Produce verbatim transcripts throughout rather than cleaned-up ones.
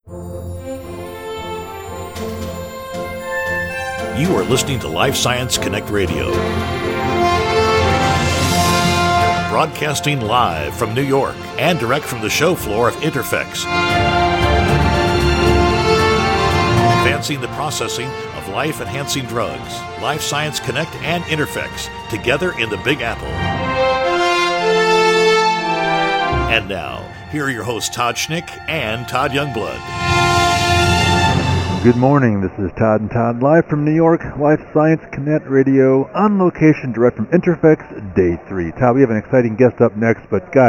You are listening to Life Science Connect Radio. Broadcasting live from New York and direct from the show floor of Interfex. Advancing the processing of life-enhancing drugs. Life Science Connect and Interfex, together in the Big Apple. And now, here are your hosts Todd Schnick and Todd Youngblood. Good morning, this is Todd and Todd, live from New York, Life Science Connect Radio, on location, direct from Interfex, Day three. Todd, we have an exciting guest up next, but gosh,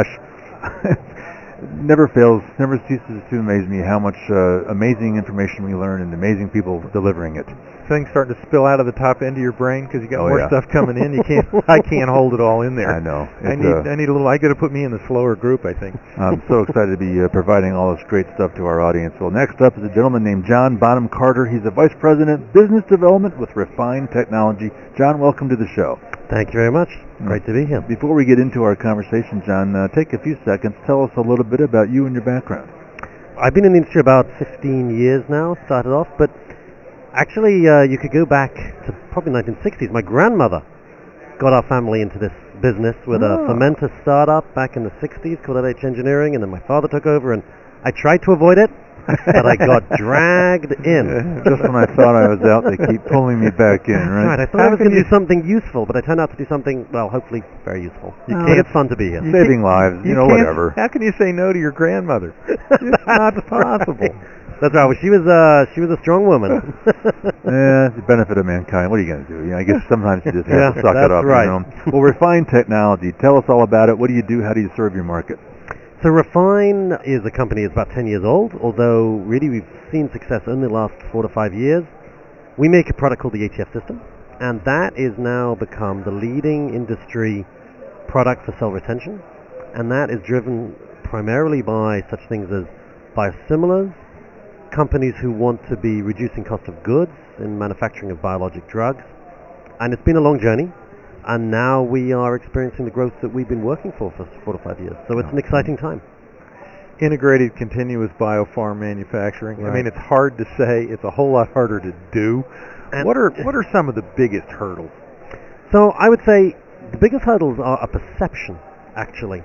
never fails, never ceases to amaze me how much uh, amazing information we learn and amazing people delivering it. Things starting to spill out of the top end of your brain because you got Oh, more yeah. stuff coming in. You can't. I can't hold it all in there. I know. I It's, need. uh, I need a little. I got to put me in the slower group, I think. I'm so excited to be uh, providing all this great stuff to our audience. Well, next up is a gentleman named John Bonham Carter. He's the Vice President, Business Development with Refined Technology. John, welcome to the show. Thank you very much. Great to be here. Before we get into our conversation, John, uh, take a few seconds. Tell us a little bit about you and your background. I've been in the industry about fifteen years now, started off, but actually uh, you could go back to probably nineteen sixties. My grandmother got our family into this business with Oh. a fermenter startup back in the sixties called L H Engineering, and then my father took over, and I tried to avoid it, but I got dragged in. Just when I thought I was out, they keep pulling me back in, right? Right, I thought I was going to do something useful, but I turned out to do something, well, hopefully very useful. You But can't- it's fun to be here. Saving lives, you, know, can't- whatever. How can you say no to your grandmother? It's not possible. That's right. Well, she was uh, she was a strong woman. Yeah, it's the benefit of mankind. What are you going to do? You know, I guess sometimes you just have Yeah, to suck it that's up. right. You know? Well, Refined Technology. Tell us all about it. What do you do? How do you serve your market? So Refine is a company that's about ten years old, although really we've seen success only the last four to five years. We make a product called the A T F system, and that is now become the leading industry product for cell retention, and that is driven primarily by such things as biosimilars, companies who want to be reducing cost of goods in manufacturing of biologic drugs, and it's been a long journey. And now we are experiencing the growth that we've been working for for four to five years. So it's an exciting time. Integrated continuous biopharm manufacturing. I Right. mean, it's hard to say. It's a whole lot harder to do. And- what are what are some of the biggest hurdles? So I would say the biggest hurdles are a perception, actually.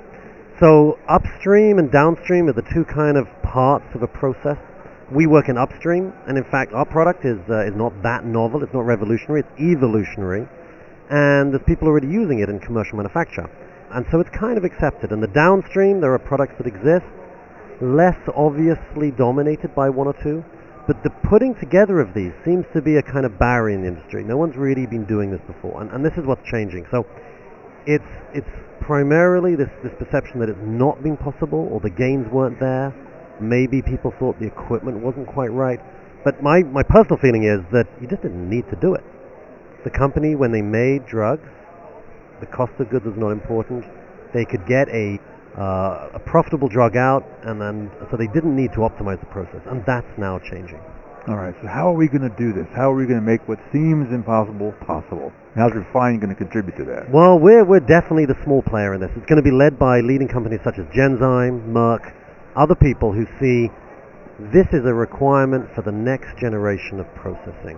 So upstream and downstream are the two kind of parts of a process. We work in upstream, and in fact our product is uh, is not that novel. It's not revolutionary. It's evolutionary. And there's people already using it in commercial manufacture. And so it's kind of accepted. In the downstream, there are products that exist, less obviously dominated by one or two, but the putting together of these seems to be a kind of barrier in the industry. No one's really been doing this before, and, and this is what's changing. So it's it's primarily this, this perception that it's not been possible, or the gains weren't there. Maybe people thought the equipment wasn't quite right. But my, my personal feeling is that you just didn't need to do it. The company, when they made drugs, the cost of goods was not important. They could get a uh, a profitable drug out, and then so they didn't need to optimize the process, and that's now changing. All right, so how are we going to do this? How are we going to make what seems impossible possible? How's Refined going to contribute to that? Well, we're we're definitely the small player in this. It's going to be led by leading companies such as Genzyme, Merck, other people who see this is a requirement for the next generation of processing.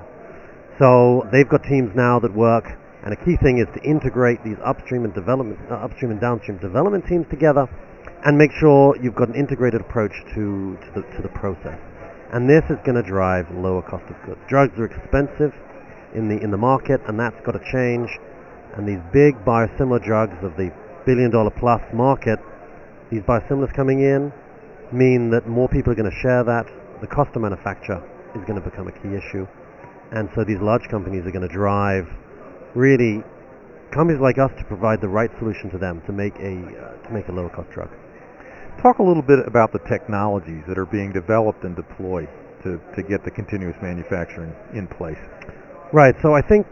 So they've got teams now that work, and a key thing is to integrate these upstream and development, uh, upstream and downstream development teams together, and make sure you've got an integrated approach to to the, to the process. And this is going to drive lower cost of goods. Drugs are expensive in the in the market, and that's got to change. And these big biosimilar drugs of the billion dollar plus market, these biosimilars coming in, mean that more people are going to share that. The cost of manufacture is going to become a key issue. And so these large companies are going to drive really companies like us to provide the right solution to them to make a uh, to make a lower cost drug. Talk a little bit about the technologies that are being developed and deployed to, to get the continuous manufacturing in place. Right. So I think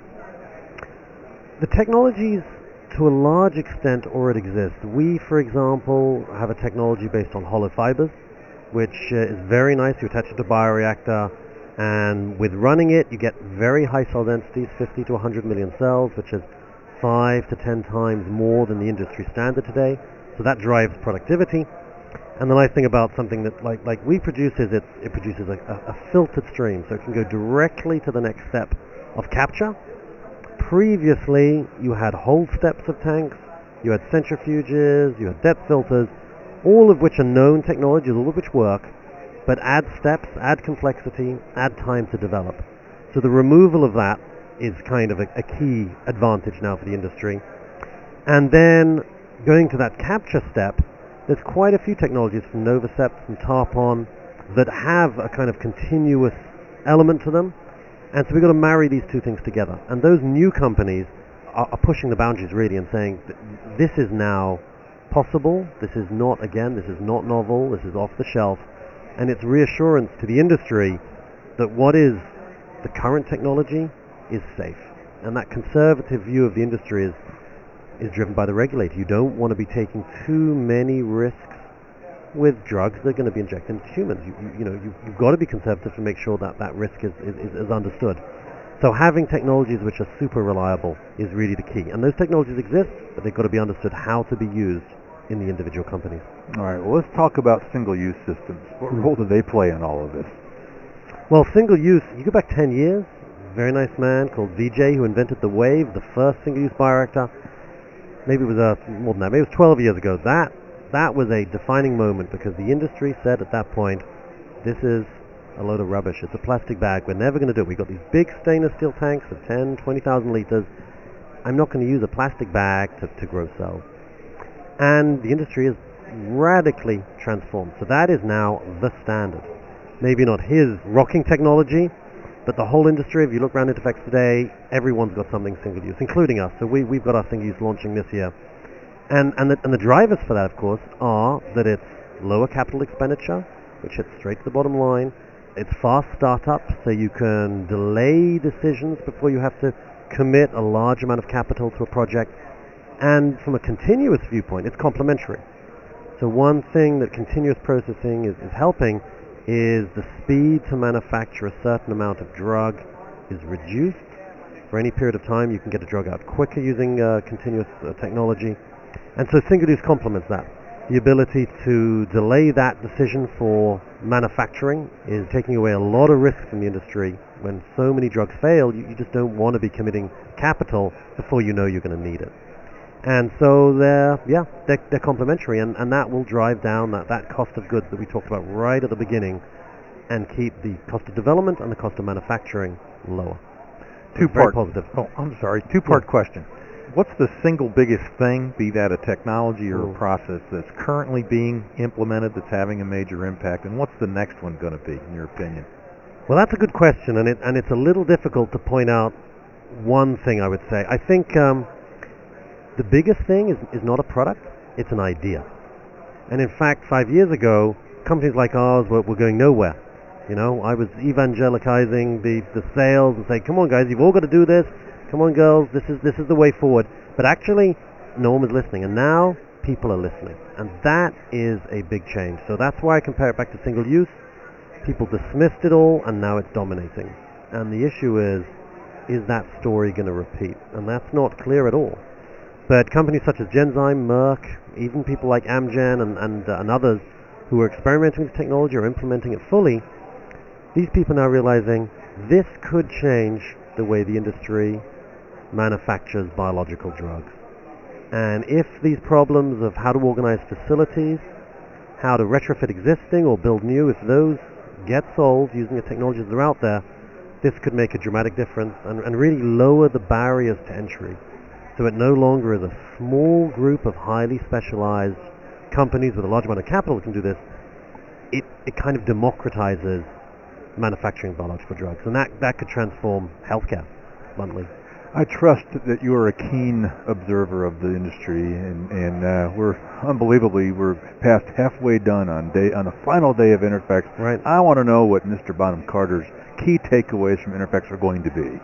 the technologies to a large extent already exist. We, for example, have a technology based on hollow fibers, which uh, is very nice. You attach it to a bioreactor, and with running it, you get very high cell densities, fifty to one hundred million cells, which is five to ten times more than the industry standard today. So that drives productivity. And the nice thing about something that like like we produce is it it produces a, a, a filtered stream, so it can go directly to the next step of capture. Previously, you had whole steps of tanks, you had centrifuges, you had depth filters, all of which are known technologies, all of which work, but add steps, add complexity, add time to develop. So the removal of that is kind of a, a key advantage now for the industry. And then going to that capture step, there's quite a few technologies from Novacept, from Tarpon, that have a kind of continuous element to them. And so we've got to marry these two things together. And those new companies are, are pushing the boundaries really and saying, this is now possible, this is not, again, this is not novel, this is off the shelf. And it's reassurance to the industry that what is the current technology is safe. And that conservative view of the industry is is driven by the regulator. You don't want to be taking too many risks with drugs that are going to be injected into humans. You, you, you know, you, you've got to be conservative to make sure that that risk is, is, is understood. So having technologies which are super reliable is really the key. And those technologies exist, but they've got to be understood how to be used in the individual companies. All right, well, let's talk about single-use systems. What role do they play in all of this? Well, single-use, you go back ten years, a very nice man called V J who invented the Wave, the first single-use bioreactor. Maybe it was uh, more than that, maybe it was twelve years ago. That that was a defining moment because the industry said at that point, this is a load of rubbish. It's a plastic bag. We're never going to do it. We've got these big stainless steel tanks of ten, twenty thousand liters. I'm not going to use a plastic bag to, to grow cells. And the industry is radically transformed. So that is now the standard. Maybe not his rocking technology, but the whole industry, if you look around Interflex today, everyone's got something single-use, including us. So we, we've got our single-use launching this year. And, and, the, and the drivers for that, of course, are that it's lower capital expenditure, which hits straight to the bottom line. It's fast startup, so you can delay decisions before you have to commit a large amount of capital to a project. And from a continuous viewpoint, it's complementary. So one thing that continuous processing is, is helping is the speed to manufacture a certain amount of drug is reduced. For any period of time, you can get a drug out quicker using uh, continuous uh, technology. And so single-use complements that. The ability to delay that decision for manufacturing is taking away a lot of risk from the industry. When so many drugs fail, you, you just don't want to be committing capital before you know you're going to need it. And so they're, yeah, they're, they're complementary, and, and that will drive down that, that cost of goods that we talked about right at the beginning and keep the cost of development and the cost of manufacturing lower. Two-part, very positive. Oh, I'm sorry, two-part Yeah. question. What's the single biggest thing, be that a technology or Ooh. a process, that's currently being implemented that's having a major impact, and what's the next one going to be, in your opinion? Well, that's a good question, and, it, and it's a little difficult to point out one thing, I would say. I think um, the biggest thing is, is not a product, it's an idea. And in fact, five years ago, companies like ours were, were going nowhere. You know, I was evangelicizing the, the sales and saying, come on guys, you've all got to do this. Come on girls, this is this is the way forward. But actually, no one was listening. And now, people are listening. And that is a big change. So that's why I compare it back to single use. People dismissed it all, and now it's dominating. And the issue is, is that story going to repeat? And that's not clear at all. But companies such as Genzyme, Merck, even people like Amgen and, and, uh, and others who are experimenting with technology or implementing it fully, these people are now realizing this could change the way the industry manufactures biological drugs. And if these problems of how to organize facilities, how to retrofit existing or build new, if those get solved using the technologies that are out there, this could make a dramatic difference and, and really lower the barriers to entry. So it no longer is a small group of highly specialized companies with a large amount of capital that can do this. It, it kind of democratizes manufacturing biological drugs, and that, that could transform healthcare, bluntly. I trust that you are a keen observer of the industry, and, and uh, we're unbelievably, we're past halfway done on day on the final day of Interflex. Right. I want to know what Mister Bonham Carter's key takeaways from Interflex are going to be.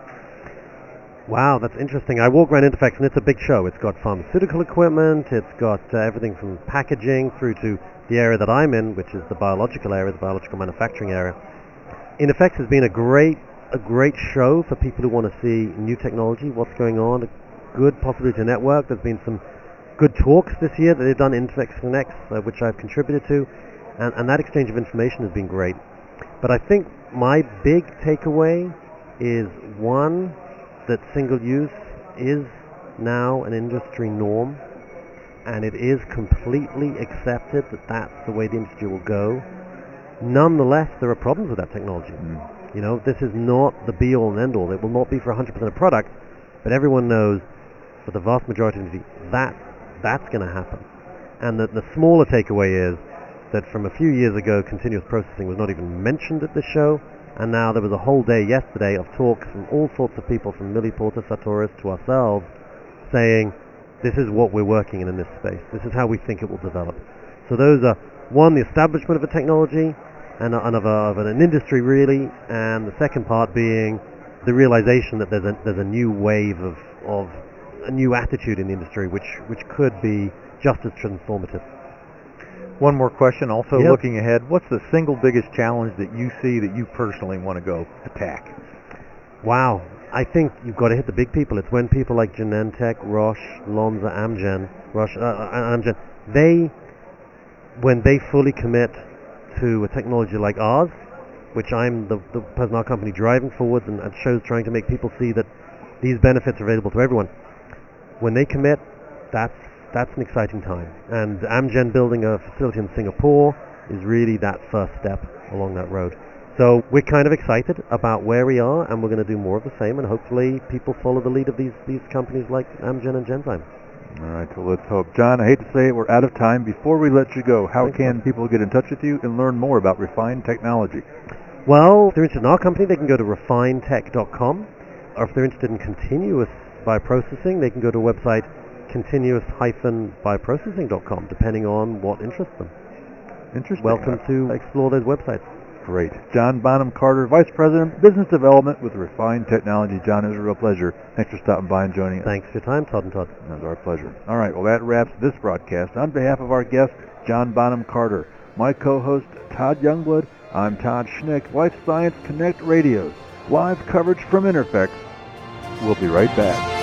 Wow, that's interesting. I walk around Interflex, and it's a big show. It's got pharmaceutical equipment, it's got uh, everything from packaging through to the area that I'm in, which is the biological area, the biological manufacturing area. Interflex has been a great a great show for people who want to see new technology, what's going on, a good possibility to network. There's been some good talks this year that they've done, Interfex Connects, uh, which I've contributed to, and, and that exchange of information has been great. But I think my big takeaway is, one, that single use is now an industry norm, and it is completely accepted that that's the way the industry will go. Nonetheless, there are problems with that technology. Mm. You know, this is not the be-all and end-all. It will not be for one hundred percent of product, but everyone knows, for the vast majority of the industry, that that's going to happen. And the, the smaller takeaway is that from a few years ago, continuous processing was not even mentioned at this show, and now there was a whole day yesterday of talks from all sorts of people, from Millipore to Sartorius to ourselves, saying, this is what we're working in in this space. This is how we think it will develop. So those are, one, the establishment of a technology, and, and of, a, of an industry really, and the second part being the realization that there's a, there's a new wave of, of a new attitude in the industry, which, which could be just as transformative. One more question, also Yep. looking ahead, what's the single biggest challenge that you see that you personally want to go attack? Wow. I think you've got to hit the big people. It's when people like Genentech, Roche, Lonza, Amgen, Roche, uh, Amgen, they, when they fully commit to a technology like ours, which I'm the, the person in our company driving forward and at shows trying to make people see that these benefits are available to everyone. When they commit, that's that's an exciting time. And Amgen building a facility in Singapore is really that first step along that road. So we're kind of excited about where we are, and we're going to do more of the same, and hopefully people follow the lead of these, these companies like Amgen and Genzyme. All right, so let's hope. John, I hate to say it, we're out of time. Before we let you go, how Thanks, can man. people get in touch with you and learn more about Refined Technology? Well, if they're interested in our company, they can go to refine tech dot com, or if they're interested in continuous bioprocessing, they can go to a website continuous dash bioprocessing dot com, depending on what interests them. Interesting. Welcome Uh, to explore those websites. Great. John Bonham Carter, Vice President, Business Development with Refined Technology. John, it was a real pleasure. Thanks for stopping by and joining us. Thanks for your time, Todd and Todd. It was our pleasure. All right, well, that wraps this broadcast. On behalf of our guest, John Bonham Carter, my co-host, Todd Youngblood, I'm Todd Schnick, Life Science Connect Radio, live coverage from Interfex. We'll be right back.